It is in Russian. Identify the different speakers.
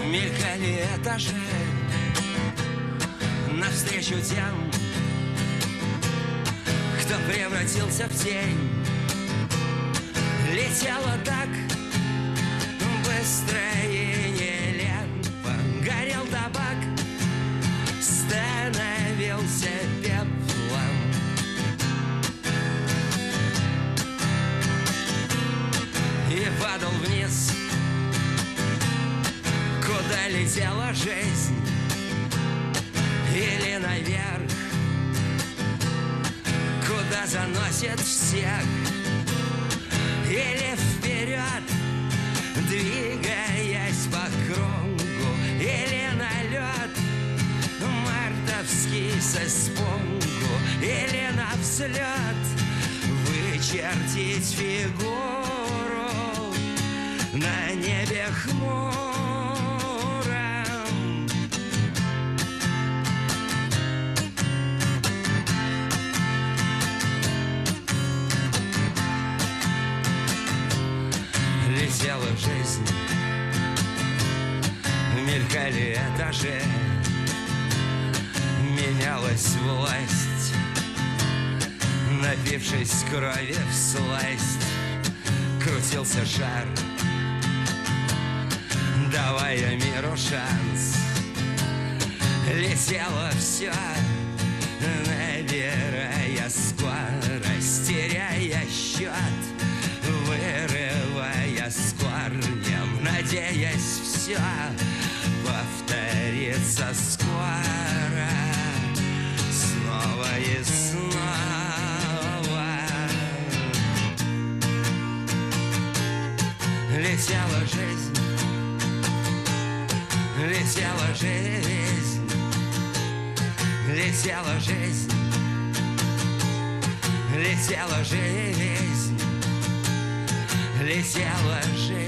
Speaker 1: Мелькали этажи навстречу тем, кто превратился в тень. Летела так быстро и нелепо, горел табак, становился пеплом. И падал вниз, куда летела жизнь, или наверх, куда заносит всех, или вперед, двигаясь по кругу, или на лед мартовский со спугу, или на взлет вычертить фигуру на небе хмуром. Летела жизнь, мелькали этажи, менялась власть, напившись крови всласть, крутился шар, давая миру шанс. Летело все, набирая скорость, теряя счет, вырывая с корнем, надеясь все повторится скоро, снова и снова. Летела жизнь, летела жизнь, летела жизнь, летела жизнь, летела жизнь.